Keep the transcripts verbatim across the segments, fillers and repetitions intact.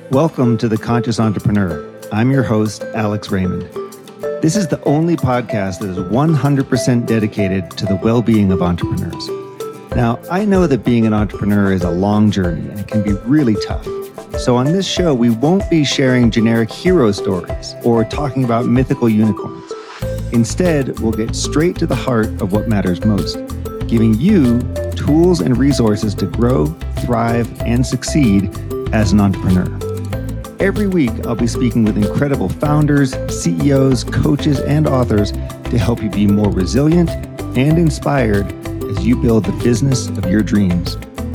Welcome to The Conscious Entrepreneur. I'm your host, Alex Raymond. This is the only podcast that is one hundred percent dedicated to the well-being of entrepreneurs. Now, I know that being an entrepreneur is a long journey and it can be really tough. So on this show, we won't be sharing generic hero stories or talking about mythical unicorns. Instead, we'll get straight to the heart of what matters most, giving you tools and resources to grow, thrive, and succeed as an entrepreneur. Every week, I'll be speaking with incredible founders, C E Os, coaches, and authors to help you be more resilient and inspired as you build the business of your dreams.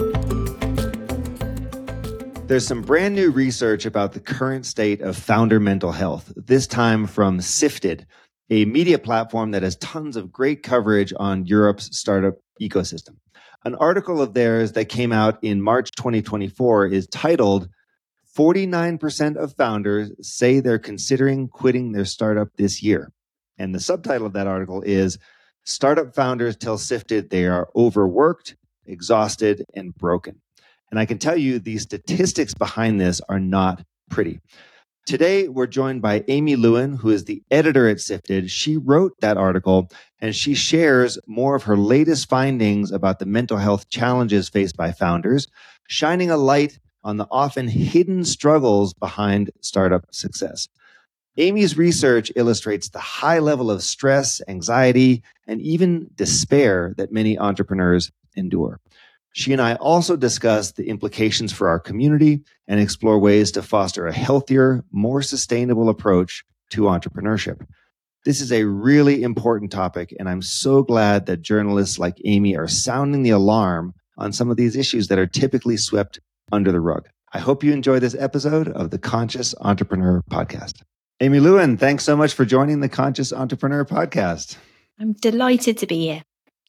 There's some brand new research about the current state of founder mental health, this time from Sifted, a media platform that has tons of great coverage on Europe's startup ecosystem. An article of theirs that came out in March twenty twenty-four is titled, forty-nine percent of founders say they're considering quitting their startup this year. And the subtitle of that article is, Startup Founders Tell Sifted They Are Overworked, Exhausted, and Broken. And I can tell you the statistics behind this are not pretty. Today, we're joined by Amy Lewin, who is the editor at Sifted. She wrote that article, and she shares more of her latest findings about the mental health challenges faced by founders, shining a light on the often hidden struggles behind startup success. Amy's research illustrates the high level of stress, anxiety, and even despair that many entrepreneurs endure. She and I also discuss the implications for our community and explore ways to foster a healthier, more sustainable approach to entrepreneurship. This is a really important topic, and I'm so glad that journalists like Amy are sounding the alarm on some of these issues that are typically swept under the rug. I hope you enjoy this episode of the Conscious Entrepreneur Podcast. Amy Lewin, thanks so much for joining the Conscious Entrepreneur Podcast. I'm delighted to be here.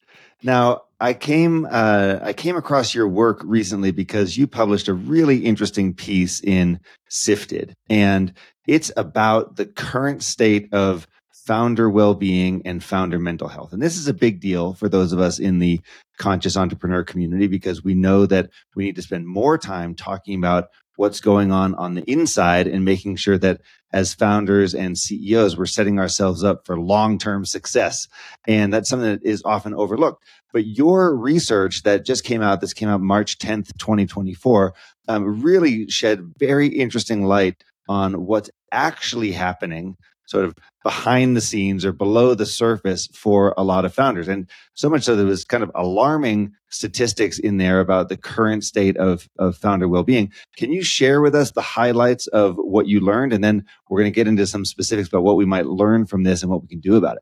Now, I came uh, I came across your work recently because you published a really interesting piece in Sifted, and it's about the current state of founder well-being and founder mental health. And this is a big deal for those of us in the conscious entrepreneur community because we know that we need to spend more time talking about what's going on on the inside and making sure that as founders and C E Os, we're setting ourselves up for long-term success. And that's something that is often overlooked. But your research that just came out, this came out March tenth, twenty twenty-four, um, really shed very interesting light on what's actually happening sort of behind the scenes or below the surface for a lot of founders. And so much so there was kind of alarming statistics in there about the current state of, of founder well-being. Can you share with us the highlights of what you learned? And then we're going to get into some specifics about what we might learn from this and what we can do about it.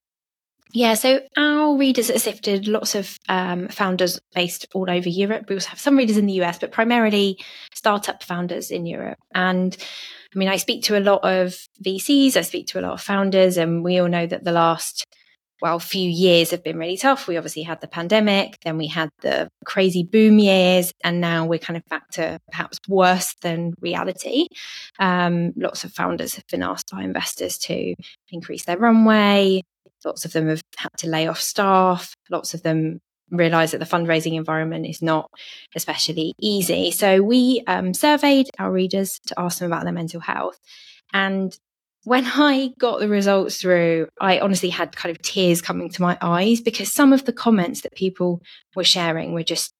Yeah, so our readers at Sifted, lots of um, founders based all over Europe. We also have some readers in the U S, but primarily startup founders in Europe. And I mean, I speak to a lot of V Cs, I speak to a lot of founders, and we all know that the last, well, few years have been really tough. We obviously had the pandemic, then we had the crazy boom years, and now we're kind of back to perhaps worse than reality. Um, lots of founders have been asked by investors to increase their runway. Lots of them have had to lay off staff. Lots of them realize that the fundraising environment is not especially easy. So we um, surveyed our readers to ask them about their mental health. And when I got the results through, I honestly had kind of tears coming to my eyes because some of the comments that people were sharing were just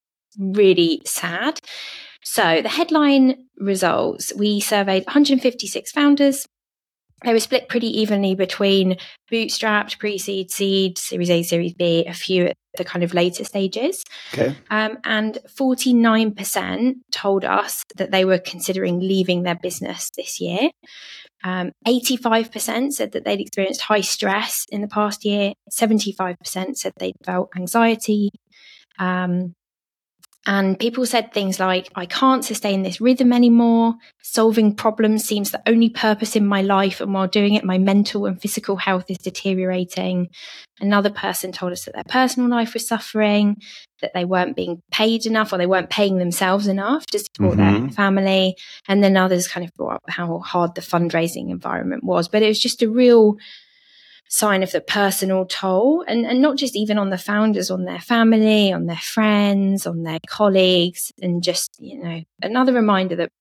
really sad. So the headline results, we surveyed one hundred fifty-six founders. They were split pretty evenly between bootstrapped, pre-seed, seed, Series A, Series B, a few at the kind of later stages. Okay. Um, and forty-nine percent told us that they were considering leaving their business this year. Um, eighty-five percent said that they'd experienced high stress in the past year. seventy-five percent said they'd felt anxiety. Um, And people said things like, I can't sustain this rhythm anymore. Solving problems seems the only purpose in my life. And while doing it, my mental and physical health is deteriorating. Another person told us that their personal life was suffering, that they weren't being paid enough or they weren't paying themselves enough to support mm-hmm. their family. And then others kind of brought up how hard the fundraising environment was. But it was just a real sign of the personal toll, and, and not just even on the founders, on their family, on their friends, on their colleagues, and just, you know, another reminder that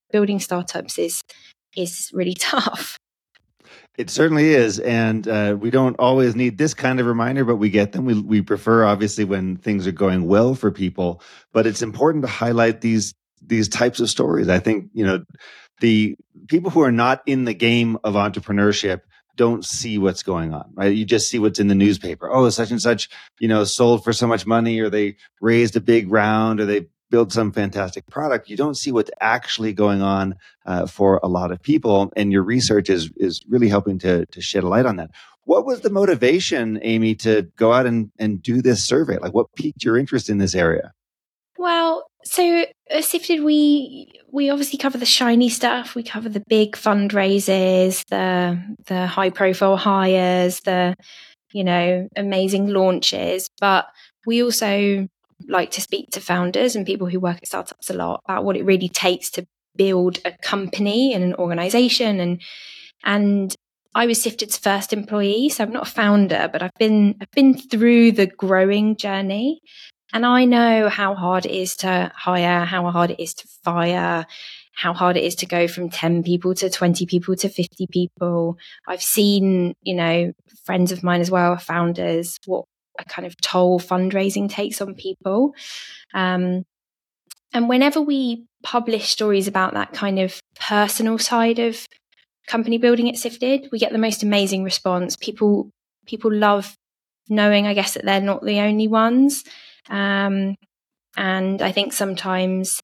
building startups is is really tough. It certainly is. And uh, we don't always need this kind of reminder, but we get them. We, we prefer, obviously, when things are going well for people. But it's important to highlight these these types of stories. I think, you know, the people who are not in the game of entrepreneurship don't see what's going on, right? You just see what's in the newspaper. Oh, such and such, you know, sold for so much money, or they raised a big round, or they build some fantastic product. You don't see what's actually going on uh, for a lot of people, and your research is is really helping to to shed a light on that. What was the motivation, Amy, to go out and and do this survey? Like, what piqued your interest in this area? Well, so at Sifted, we we obviously cover the shiny stuff. We cover the big fundraisers, the the high profile hires, the you know amazing launches, but we also like to speak to founders and people who work at startups a lot about what it really takes to build a company and an organization. And and I was Sifted's first employee, so I'm not a founder, but I've been I've been through the growing journey, and I know how hard it is to hire, how hard it is to fire, how hard it is to go from ten people to twenty people to fifty people. I've seen, you know, friends of mine as well, founders, what a kind of toll fundraising takes on people. Um, and whenever we publish stories about that kind of personal side of company building at Sifted, we get the most amazing response. People people love knowing, I guess, that they're not the only ones. Um, and I think sometimes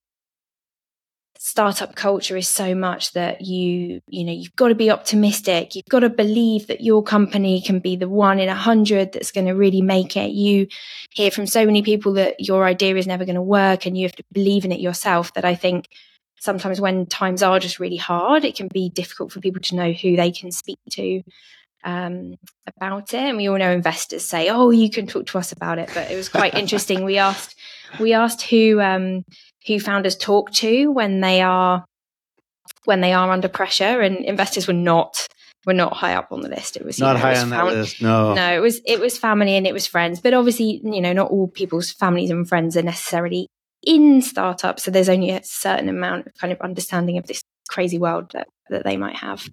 startup culture is so much that you, you know, you've got to be optimistic. You've got to believe that your company can be the one in a hundred that's going to really make it. You hear from so many people that your idea is never going to work, and you have to believe in it yourself, that I think sometimes when times are just really hard, it can be difficult for people to know who they can speak to um, about it. And we all know investors say, oh, you can talk to us about it. But it was quite interesting. We asked, we asked who, um, who founders talk to when they are, when they are under pressure, and investors were not, were not high up on the list. It was not you know, high was on fam- that list. No, no, it was, it was family and it was friends, but obviously, you know, not all people's families and friends are necessarily in startups. So there's only a certain amount of kind of understanding of this crazy world that, that they might have.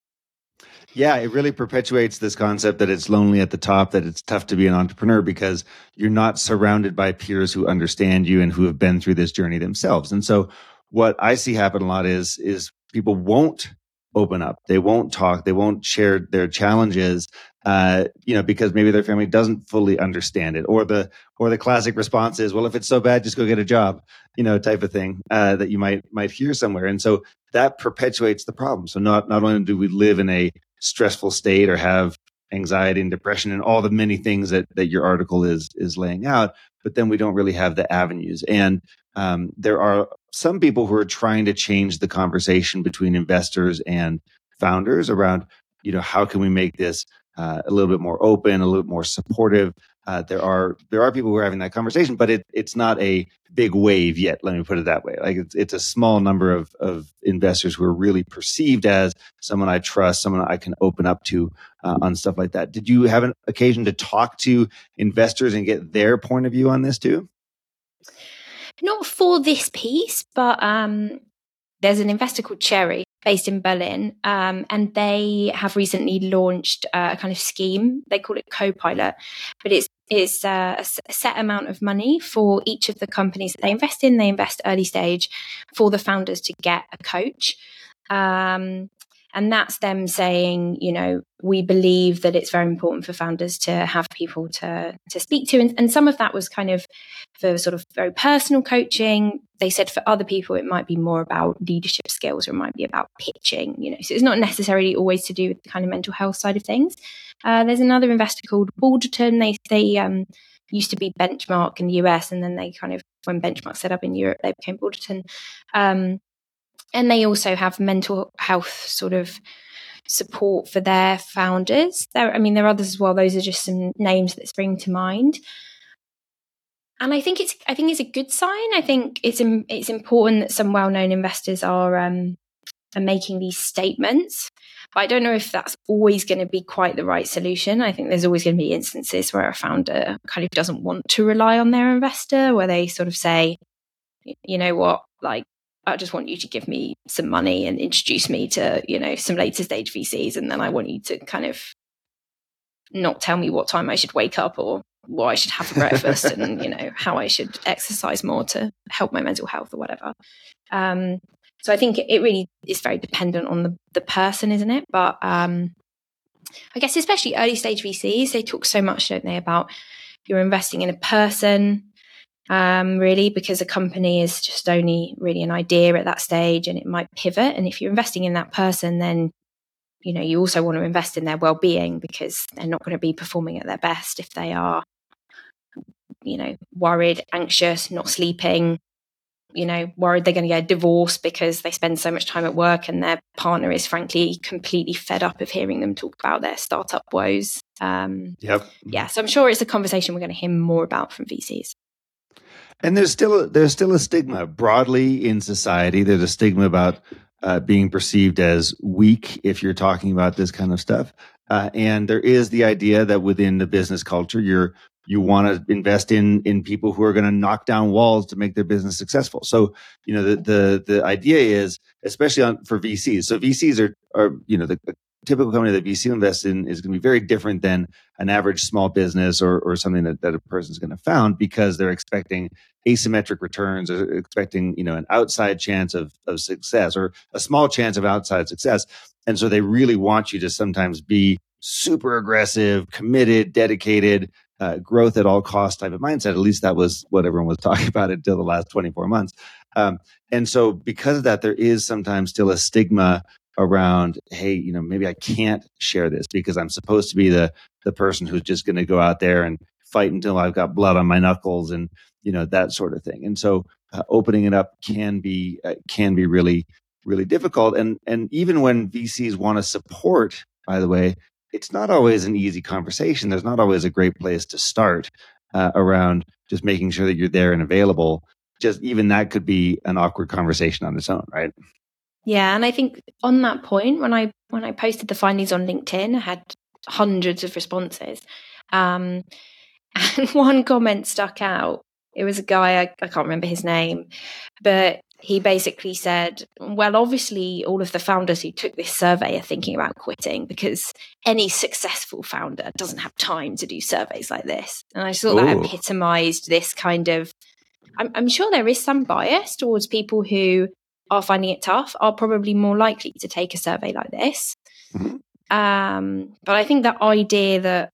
Yeah, it really perpetuates this concept that it's lonely at the top, that it's tough to be an entrepreneur because you're not surrounded by peers who understand you and who have been through this journey themselves. And so what I see happen a lot is, is people won't open up. They won't talk. They won't share their challenges, uh, you know, because maybe their family doesn't fully understand it. Or the, or the classic response is, well, if it's so bad, just go get a job, you know, type of thing, uh, that you might, might hear somewhere. And so that perpetuates the problem. So not, not only do we live in a stressful state or have anxiety and depression and all the many things that, that your article is, is laying out, but then we don't really have the avenues. And um, there are some people who are trying to change the conversation between investors and founders around, you know, how can we make this uh, a little bit more open, a little bit more supportive. Uh, there are there are people who are having that conversation, but it, it's not a big wave yet. Let me put it that way. Like it's, it's a small number of, of investors who are really perceived as someone I trust, someone I can open up to uh, on stuff like that. Did you have an occasion to talk to investors and get their point of view on this too? Not for this piece, but um, there's an investor called Cherry based in Berlin, um, and they have recently launched uh, a kind of scheme. They call it Copilot, but it's it's uh, a set amount of money for each of the companies that they invest in. They invest early stage for the founders to get a coach. Um, and that's them saying, you know, we believe that it's very important for founders to have people to to speak to. And, and some of that was kind of for sort of very personal coaching. They said for other people, it might be more about leadership skills, or it might be about pitching, you know, so it's not necessarily always to do with the kind of mental health side of things. Uh, there's another investor called Balderton. They, they um, used to be Benchmark in the U S, and then they kind of, when Benchmark set up in Europe, they became Balderton. Um, and they also have mental health sort of support for their founders. There, I mean, there are others as well. Those are just some names that spring to mind. And I think it's, I think it's a good sign. I think it's, it's important that some well-known investors are, um, are making these statements. But I don't know if that's always going to be quite the right solution. I think there's always going to be instances where a founder kind of doesn't want to rely on their investor, where they sort of say, you know what, like, I just want you to give me some money and introduce me to, you know, some later stage V Cs. And then I want you to kind of not tell me what time I should wake up or what I should have for breakfast and, you know, how I should exercise more to help my mental health or whatever. Um, so I think it really is very dependent on the, the person, isn't it? But um, I guess especially early stage V Cs, they talk so much, don't they, about you're investing in a person, um, really, because a company is just only really an idea at that stage and it might pivot. And if you're investing in that person, then, you know, you also want to invest in their well-being because they're not going to be performing at their best if they are, you know, worried, anxious, not sleeping, you know, worried they're going to get a divorce because they spend so much time at work and their partner is frankly completely fed up of hearing them talk about their startup woes. Um, yep. Yeah. So I'm sure it's a conversation we're going to hear more about from V Cs. And there's still a, there's still a stigma broadly in society. There's a stigma about uh, being perceived as weak if you're talking about this kind of stuff. Uh, and there is the idea that within the business culture, you're you want to invest in in people who are going to knock down walls to make their business successful. So, you know, the the the idea is, especially on, for V Cs. So V Cs are are you know the, the typical company that V C invests in is going to be very different than an average small business or or something that, that a person is going to found because they're expecting asymmetric returns or expecting, you know, an outside chance of of success or a small chance of outside success. And so they really want you to sometimes be super aggressive, committed, dedicated, uh, growth at all costs type of mindset. At least that was what everyone was talking about until the last twenty-four months. Um, and so because of that, there is sometimes still a stigma around, hey, you know, maybe I can't share this because I'm supposed to be the the person who's just going to go out there and fight until I've got blood on my knuckles and, you know, that sort of thing. And so uh, opening it up can be uh, can be really, really difficult. And and even when V Cs want to support, by the way, it's not always an easy conversation. There's not always a great place to start uh, around just making sure that you're there and available. Just even that could be an awkward conversation on its own, right? Yeah, and I think on that point, when I when I posted the findings on LinkedIn, I had hundreds of responses. Um, and one comment stuck out. It was a guy, I, I can't remember his name, but he basically said, well, obviously all of the founders who took this survey are thinking about quitting because any successful founder doesn't have time to do surveys like this. And I thought Ooh. that epitomized this kind of, I'm, I'm sure there is some bias towards people who are finding it tough, are probably more likely to take a survey like this. Mm-hmm. Um, but I think that idea that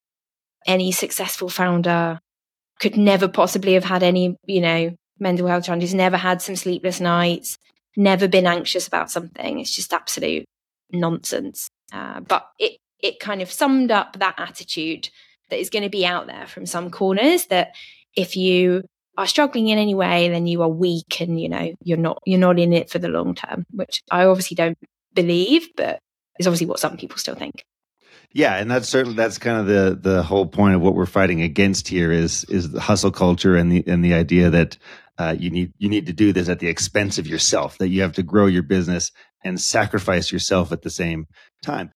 any successful founder could never possibly have had any, you know, mental health challenges, never had some sleepless nights, never been anxious about something. It's just absolute nonsense. Uh, but it it kind of summed up that attitude that is going to be out there from some corners, that if you are struggling in any way, then you are weak and, you know, you're not you're not in it for the long term, which I obviously don't believe, but is obviously what some people still think. Yeah, and that's certainly that's kind of the the whole point of what we're fighting against here is is the hustle culture and the and the idea that uh, you need you need to do this at the expense of yourself, that you have to grow your business and sacrifice yourself at the same time.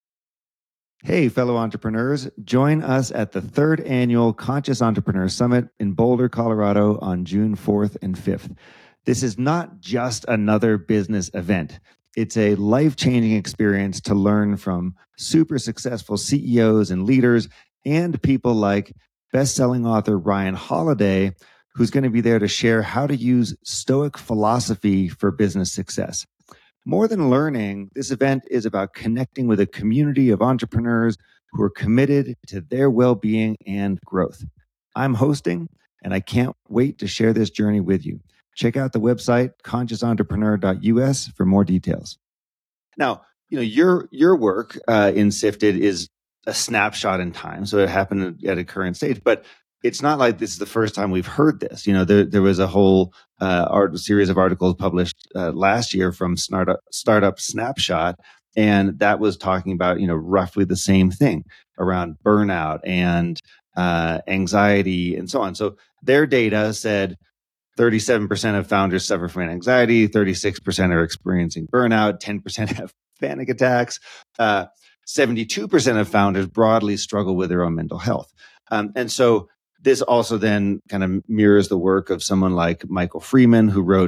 Hey, fellow entrepreneurs, join us at the third annual Conscious Entrepreneur Summit in Boulder, Colorado on June fourth and fifth. This is not just another business event. It's a life-changing experience to learn from super successful C E Os and leaders and people like best-selling author Ryan Holiday, who's going to be there to share how to use Stoic philosophy for business success. More than learning, this event is about connecting with a community of entrepreneurs who are committed to their well-being and growth. I'm hosting, and I can't wait to share this journey with you. Check out the website, conscious entrepreneur dot U S, for more details. Now, you know, your your work uh, in Sifted is a snapshot in time, so it happened at a current stage. But it's not like this is the first time we've heard this. You know, there there was a whole uh, art series of articles published uh, last year from Startup Startup Snapshot, and that was talking about, you know, roughly the same thing around burnout and uh, anxiety and so on. So their data said thirty-seven percent of founders suffer from anxiety, thirty-six percent are experiencing burnout, ten percent have panic attacks, uh, seventy-two percent of founders broadly struggle with their own mental health. Um, and so this also then kind of mirrors the work of someone like Michael Freeman, who wrote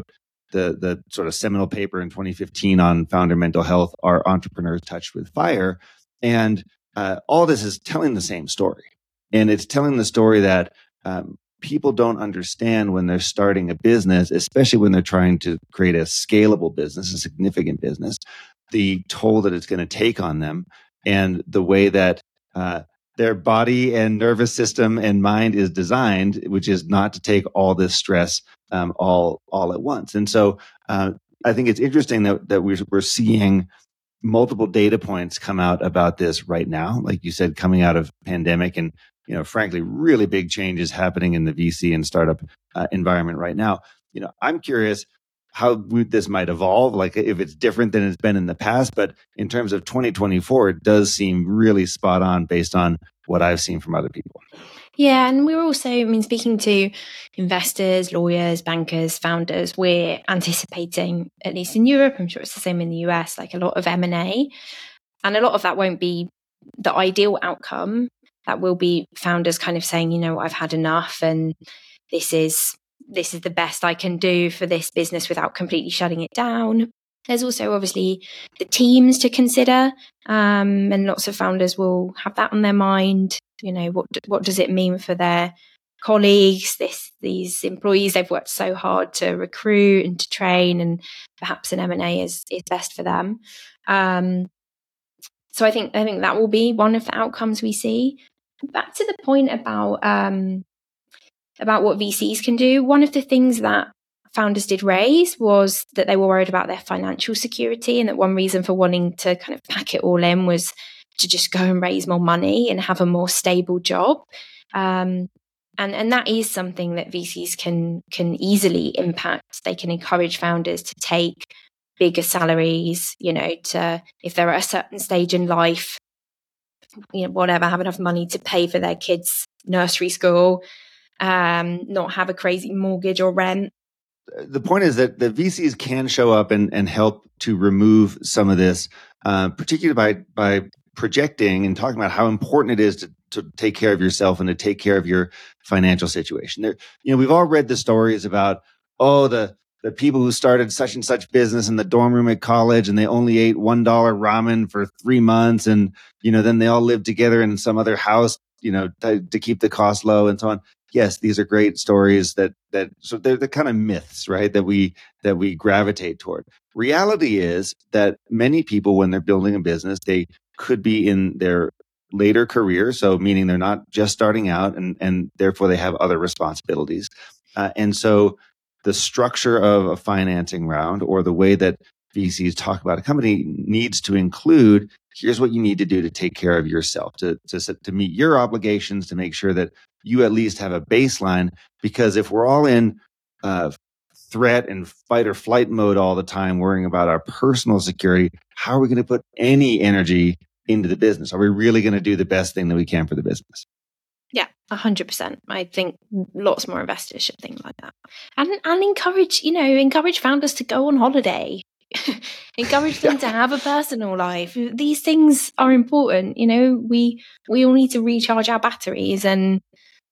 the the sort of seminal paper in twenty fifteen on founder mental health, Are Entrepreneurs Touched with Fire? And uh, all this is telling the same story. And it's telling the story that um, people don't understand when they're starting a business, especially when they're trying to create a scalable business, a significant business, the toll that it's going to take on them and the way that uh, their body and nervous system and mind is designed, which is not to take all this stress um, all all at once. And so uh, I think it's interesting that that we're, we're seeing multiple data points come out about this right now, like you said, coming out of pandemic, and you know, frankly, really big changes happening in the V C and startup uh, environment right now. You know, I'm curious how this might evolve, like if it's different than it's been in the past. But in terms of twenty twenty-four, it does seem really spot on based on what I've seen from other people. Yeah, and we're also, I mean, speaking to investors, lawyers, bankers, founders, we're anticipating, at least in Europe, I'm sure it's the same in the U S, like a lot of M and A. And a lot of that won't be the ideal outcome. That will be founders kind of saying, you know, I've had enough, and this is this is the best I can do for this business without completely shutting it down. There's also obviously the teams to consider, um, and lots of founders will have that on their mind. You know, what what does it mean for their colleagues, this these employees they've worked so hard to recruit and to train, and perhaps an M and A is is best for them. Um, so I think I think that will be one of the outcomes we see. Back to the point about um, about what V Cs can do. One of the things that founders did raise was that they were worried about their financial security, and that one reason for wanting to kind of pack it all in was to just go and raise more money and have a more stable job. Um, and, and that is something that V Cs can can easily impact. They can encourage founders to take bigger salaries, you know, to if they're at a certain stage in life, you know, whatever, have enough money to pay for their kids' nursery school, um, not have a crazy mortgage or rent. The point is that the V Cs can show up and, and help to remove some of this, uh, particularly by by projecting and talking about how important it is to, to take care of yourself and to take care of your financial situation. There, you know, we've all read the stories about, oh, the the people who started such and such business in the dorm room at college, and they only ate one dollar ramen for three months, and you know, then they all lived together in some other house, you know, to, to keep the cost low and so on. Yes, these are great stories that that so they're the kind of myths, right, that we that we gravitate toward. Reality is that many people, when they're building a business, they could be in their later career, so meaning they're not just starting out, and and therefore they have other responsibilities, uh, and so the structure of a financing round or the way that V Cs talk about a company needs to include, here's what you need to do to take care of yourself, to to to meet your obligations, to make sure that you at least have a baseline. Because if we're all in uh, threat and fight or flight mode all the time, worrying about our personal security, how are we going to put any energy into the business? Are we really going to do the best thing that we can for the business? Yeah, a hundred percent. I think lots more investors should think like that, and and encourage, you know, encourage founders to go on holiday, encourage them to have a personal life. These things are important. You know, we we all need to recharge our batteries, and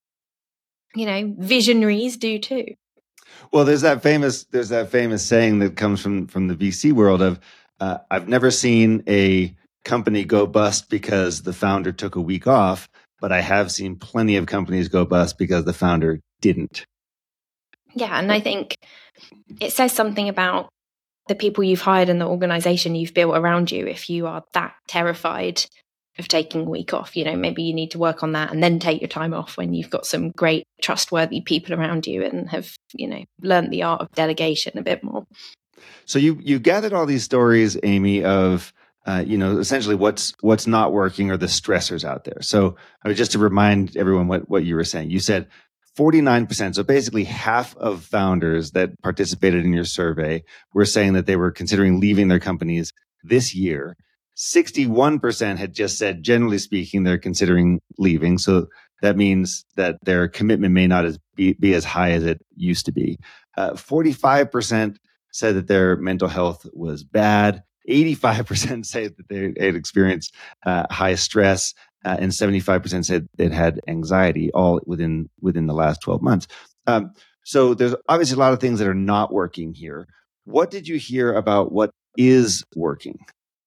you know, visionaries do too. Well, there's that famous there's that famous saying that comes from from the V C world of, uh, I've never seen a company go bust because the founder took a week off, but I have seen plenty of companies go bust because the founder didn't. Yeah, and I think it says something about the people you've hired and the organization you've built around you if you are that terrified of taking a week off. You know, maybe you need to work on that and then take your time off when you've got some great, trustworthy people around you and have, you know, learned the art of delegation a bit more. So you you gathered all these stories, Amy, of Uh, you know, essentially what's what's not working or the stressors out there. So I mean, just to remind everyone what, what you were saying, you said forty-nine percent. So basically half of founders that participated in your survey were saying that they were considering leaving their companies this year. sixty-one percent had just said, generally speaking, they're considering leaving. So that means that their commitment may not as be, be as high as it used to be. Uh, forty-five percent said that their mental health was bad. eighty-five percent say that they had experienced uh, high stress, uh, and seventy-five percent said they'd had anxiety, all within within the last twelve months. Um, so there's obviously a lot of things that are not working here. what did you hear about what is working?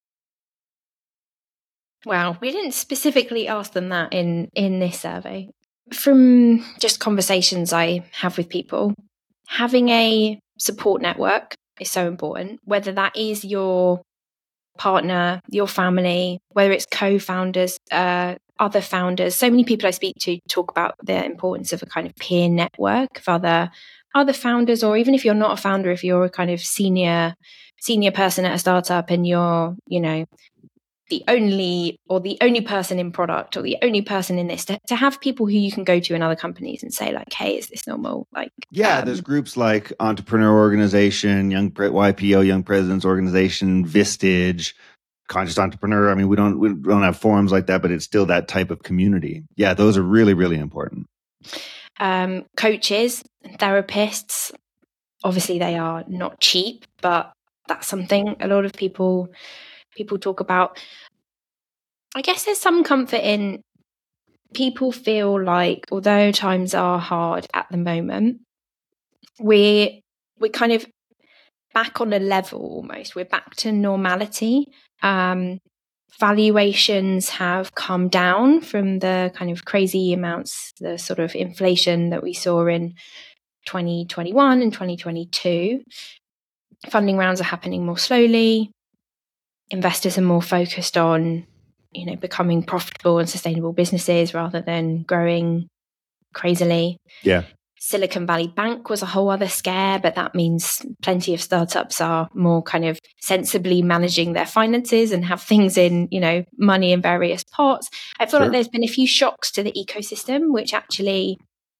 Well, we didn't specifically ask them that in, in this survey. From just conversations I have with people, having a support network is so important, whether that is your partner, your family, whether it's co-founders, uh, other founders. So many people I speak to talk about the importance of a kind of peer network of other other founders, or even if you're not a founder, if you're a kind of senior senior person at a startup and you're, you know, the only or the only person in product or the only person in this, to, to have people who you can go to in other companies and say like, hey, is this normal? Like, yeah, um, there's groups like Entrepreneur Organization, Young Y P O, Young Presidents Organization, Vistage, Conscious Entrepreneur. I mean, we don't we don't have forums like that, but it's still that type of community. Yeah, those are really, really important. Um, coaches, therapists, obviously they are not cheap, but that's something a lot of people people talk about. I guess there's some comfort in people feel like, although times are hard at the moment, we're we're kind of back on a level almost. We're back to normality. Um, valuations have come down from the kind of crazy amounts, the sort of inflation that we saw in twenty twenty-one and twenty twenty-two. Funding rounds are happening more slowly. Investors are more focused on, you know, becoming profitable and sustainable businesses rather than growing crazily. Yeah. Silicon Valley Bank was a whole other scare, but that means plenty of startups are more kind of sensibly managing their finances and have things in, you know, money in various pots. I feel Sure. like there's been a few shocks to the ecosystem, which actually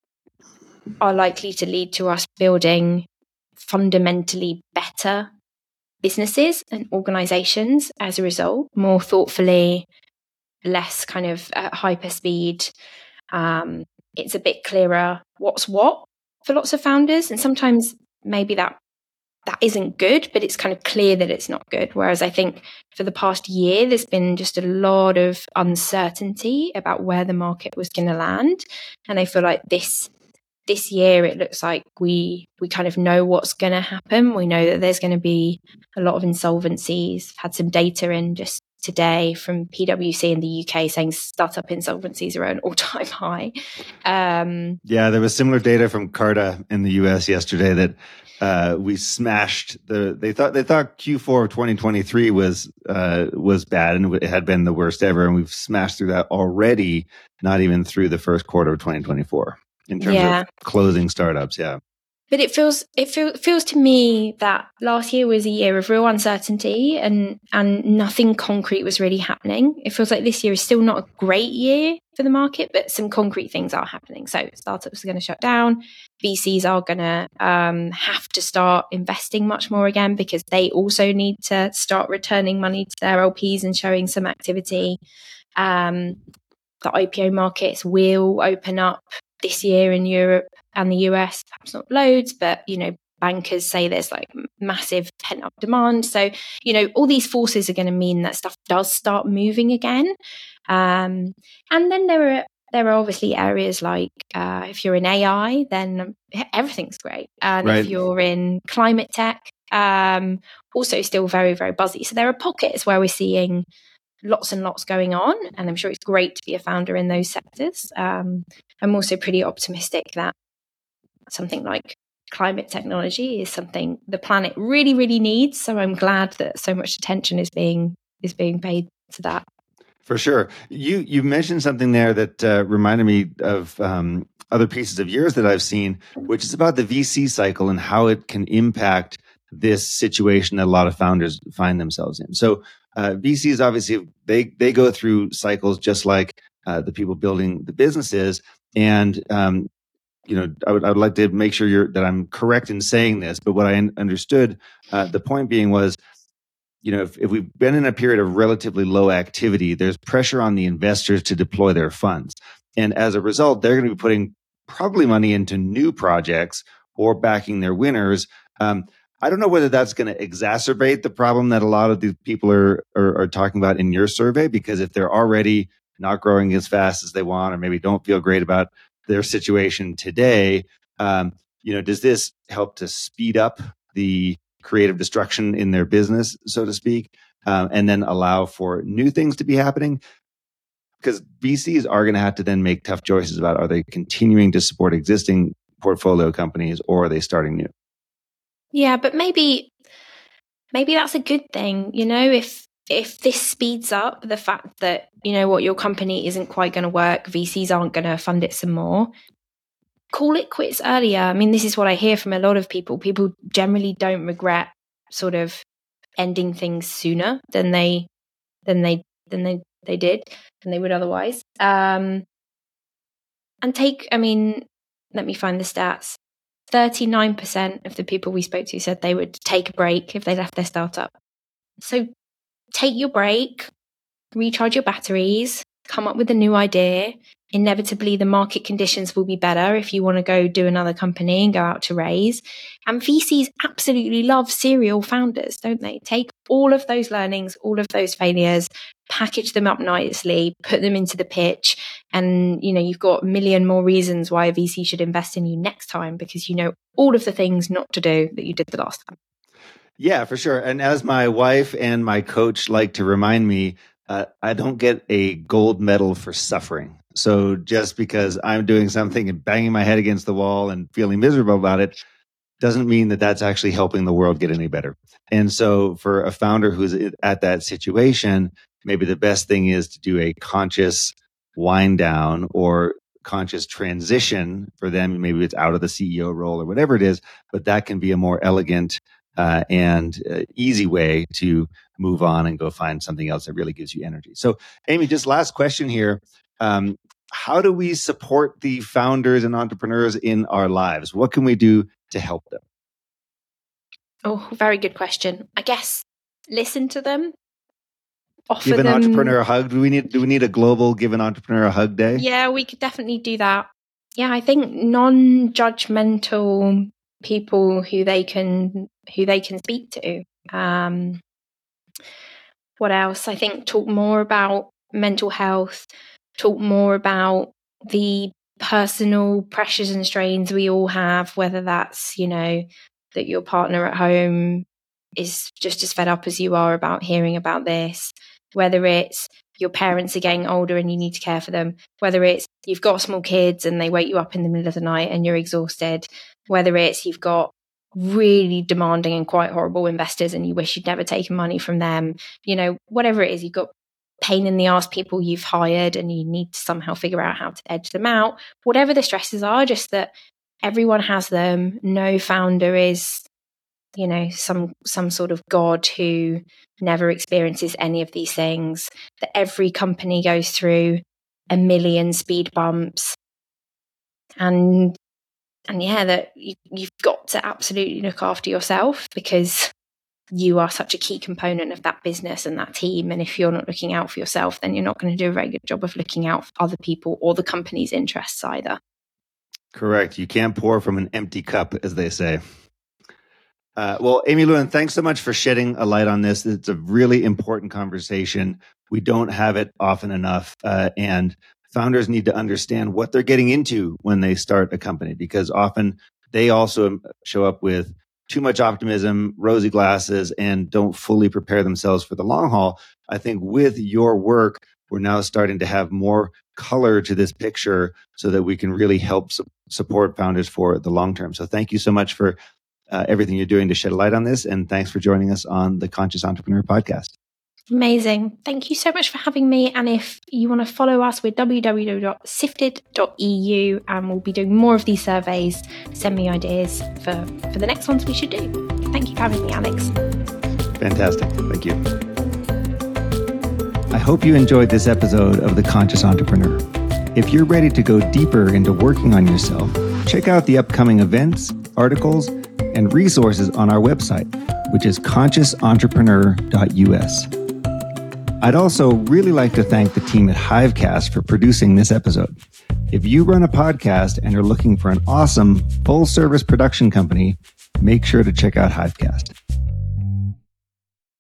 are likely to lead to us building fundamentally better businesses and organizations as a result, more thoughtfully, less kind of uh, hyper speed. Um, it's a bit clearer what's what for lots of founders. And sometimes maybe that that isn't good, but it's kind of clear that it's not good. Whereas I think for the past year, there's been just a lot of uncertainty about where the market was going to land. And I feel like this This year, it looks like we we kind of know what's going to happen. We know that there's going to be a lot of insolvencies. I've had some data in just today from P W C in the U K saying startup insolvencies are at an all-time high. Um, yeah, there was similar data from Carta in the U S yesterday that uh, we smashed the. They thought they thought Q four of twenty twenty-three was uh, was bad and it had been the worst ever, and we've smashed through that already. Not even through the first quarter of twenty twenty-four. In terms yeah. of closing startups, yeah. But it feels it feel, feels to me that last year was a year of real uncertainty and and nothing concrete was really happening. It feels like this year is still not a great year for the market, but some concrete things are happening. So startups are going to shut down. V Cs are going to um, have to start investing much more again because they also need to start returning money to their L Ps and showing some activity. Um, the I P O markets will open up this year in Europe and the U S, perhaps not loads, but, you know, bankers say there's like massive pent up demand. So, you know, all these forces are going to mean that stuff does start moving again. Um, and then there are, there are obviously areas like uh, if you're in A I, then everything's great. And right. if you're in climate tech, um, also still very, very buzzy. So there are pockets where we're seeing lots and lots going on, and I'm sure it's great to be a founder in those sectors. Um, I'm also pretty optimistic that something like climate technology is something the planet really, really needs. So I'm glad that so much attention is being is being paid to that. For sure. You you mentioned something there that uh, reminded me of um, other pieces of yours that I've seen, which is about the V C cycle and how it can impact this situation that a lot of founders find themselves in. So uh, V Cs, obviously, they they go through cycles just like uh, the people building the businesses. And, um, you know, I would, I would like to make sure you're, that I'm correct in saying this, but what I un- understood, uh, the point being was, you know, if, if we've been in a period of relatively low activity, there's pressure on the investors to deploy their funds. And as a result, they're going to be putting probably money into new projects or backing their winners. Um, I don't know whether that's going to exacerbate the problem that a lot of these people are, are, are talking about in your survey, because if they're already not growing as fast as they want, or maybe don't feel great about their situation today, um, you know, does this help to speed up the creative destruction in their business, so to speak, um, and then allow for new things to be happening. Because V Cs are going to have to then make tough choices about, are they continuing to support existing portfolio companies or are they starting new? Yeah, but maybe maybe that's a good thing. You know, if if this speeds up the fact that, you know what, your company isn't quite going to work, V Cs aren't going to fund it some more, call it quits earlier. I mean, this is what I hear from a lot of people. People generally don't regret sort of ending things sooner than they than they than they, they did than they would otherwise. Um, and take, I mean, let me find the stats. thirty-nine percent of the people we spoke to said they would take a break if they left their startup. So take your break, recharge your batteries, come up with a new idea. Inevitably, the market conditions will be better if you want to go do another company and go out to raise. And V Cs absolutely love serial founders, don't they? Take all of those learnings, all of those failures, package them up nicely, put them into the pitch. And, you know, you've got a million more reasons why a V C should invest in you next time, because you know all of the things not to do that you did the last time. Yeah, for sure. And as my wife and my coach like to remind me, uh, I don't get a gold medal for suffering. So just because I'm doing something and banging my head against the wall and feeling miserable about it doesn't mean that that's actually helping the world get any better. And so for a founder who's at that situation, maybe the best thing is to do a conscious wind down or conscious transition for them. Maybe it's out of the C E O role or whatever it is, but that can be a more elegant uh, and uh, easy way to move on and go find something else that really gives you energy. So Amy, just last question here. Um, how do we support the founders and entrepreneurs in our lives? What can we do to help them? Oh, very good question. I guess listen to them. Offer give an them... entrepreneur a hug. Do we need do we need a global give an entrepreneur a hug day? Yeah, we could definitely do that. Yeah, I think non-judgmental people who they can who they can speak to. Um, what else? I think talk more about mental health. Talk more about the personal pressures and strains we all have, whether that's, you know, that your partner at home is just as fed up as you are about hearing about this, whether it's your parents are getting older and you need to care for them, whether it's you've got small kids and they wake you up in the middle of the night and you're exhausted, whether it's you've got really demanding and quite horrible investors and you wish you'd never taken money from them, you know, whatever it is, you've got pain in the ass people you've hired and you need to somehow figure out how to edge them out. Whatever the stresses are, just that everyone has them. No founder is, you know, some some sort of god who never experiences any of these things. That every company goes through a million speed bumps, and and yeah, that you, you've got to absolutely look after yourself because you are such a key component of that business and that team. And if you're not looking out for yourself, then you're not going to do a very good job of looking out for other people or the company's interests either. Correct. You can't pour from an empty cup, as they say. Uh, well, Amy Lewin, thanks so much for shedding a light on this. It's a really important conversation. We don't have it often enough. Uh, and founders need to understand what they're getting into when they start a company, because often they also show up with too much optimism, rosy glasses, and don't fully prepare themselves for the long haul. I think with your work, we're now starting to have more color to this picture so that we can really help su- support founders for the long term. So thank you so much for uh, everything you're doing to shed a light on this. And thanks for joining us on the Conscious Entrepreneur Podcast. Amazing. Thank you so much for having me. And if you want to follow us, we're w w w dot sifted dot e u and we'll be doing more of these surveys. Send me ideas for, for the next ones we should do. Thank you for having me, Alex. Fantastic. Thank you. I hope you enjoyed this episode of The Conscious Entrepreneur. If you're ready to go deeper into working on yourself, check out the upcoming events, articles, and resources on our website, which is conscious entrepreneur dot u s. I'd also really like to thank the team at Hivecast for producing this episode. If you run a podcast and are looking for an awesome full-service production company, make sure to check out Hivecast.